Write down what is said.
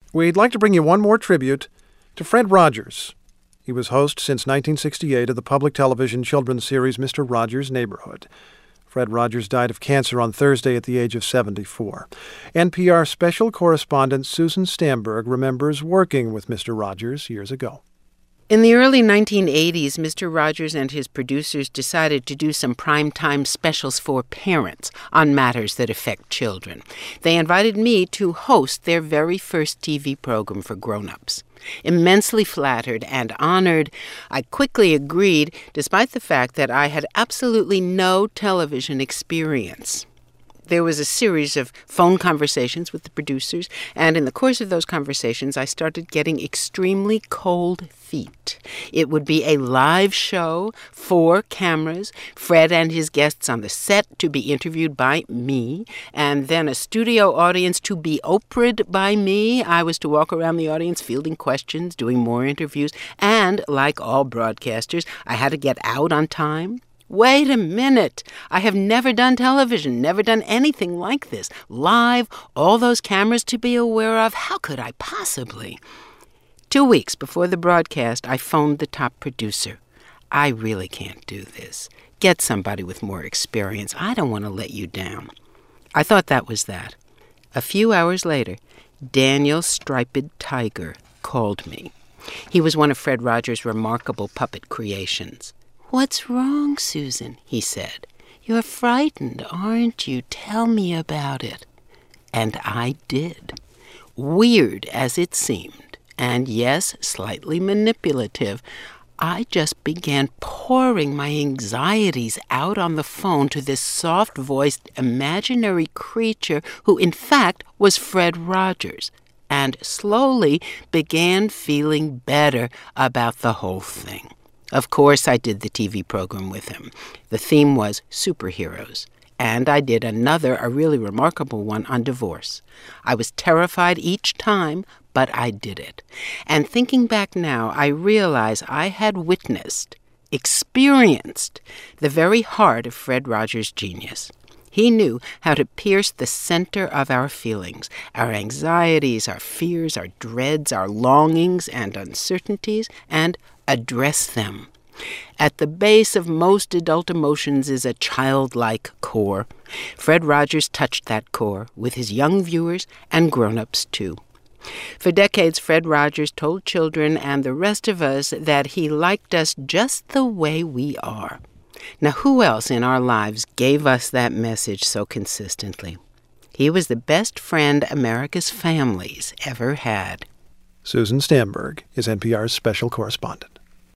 we'd like to bring you one more tribute to Fred Rogers. He was host since 1968 of the public television children's series Mr. Rogers' Neighborhood. Fred Rogers died of cancer on Thursday at the age of 74. NPR special correspondent Susan Stamberg remembers working with Mr. Rogers years ago. In the early 1980s, Mr. Rogers and his producers decided to do some primetime specials for parents on matters that affect children. They invited me to host their very first TV program for grown-ups. Immensely flattered and honored, I quickly agreed, despite the fact that I had absolutely no television experience. There was a series of phone conversations with the producers, and in the course of those conversations, I started getting extremely cold feet. It would be a live show, 4 cameras, Fred and his guests on the set to be interviewed by me, and then a studio audience to be Oprah'd by me. I was to walk around the audience fielding questions, doing more interviews, and, like all broadcasters, I had to get out on time. Wait a minute. I have never done television, never done anything like this. Live, all those cameras to be aware of. How could I possibly? 2 weeks before the broadcast, I phoned the top producer. I really can't do this. Get somebody with more experience. I don't want to let you down. I thought that was that. A few hours later, Daniel Striped Tiger called me. He was one of Fred Rogers' remarkable puppet creations. "What's wrong, Susan?" he said. "You're frightened, aren't you? Tell me about it." And I did. Weird as it seemed, and yes, slightly manipulative, I just began pouring my anxieties out on the phone to this soft-voiced imaginary creature who, in fact, was Fred Rogers, and slowly began feeling better about the whole thing. Of course, I did the TV program with him. The theme was superheroes. And I did another, a really remarkable one, on divorce. I was terrified each time, but I did it. And thinking back now, I realize I had witnessed, experienced, the very heart of Fred Rogers' genius. He knew how to pierce the center of our feelings, our anxieties, our fears, our dreads, our longings and uncertainties, and address them. At the base of most adult emotions is a childlike core. Fred Rogers touched that core with his young viewers and grown-ups too. For decades, Fred Rogers told children and the rest of us that he liked us just the way we are. Now, who else in our lives gave us that message so consistently? He was the best friend America's families ever had. Susan Stamberg is NPR's special correspondent.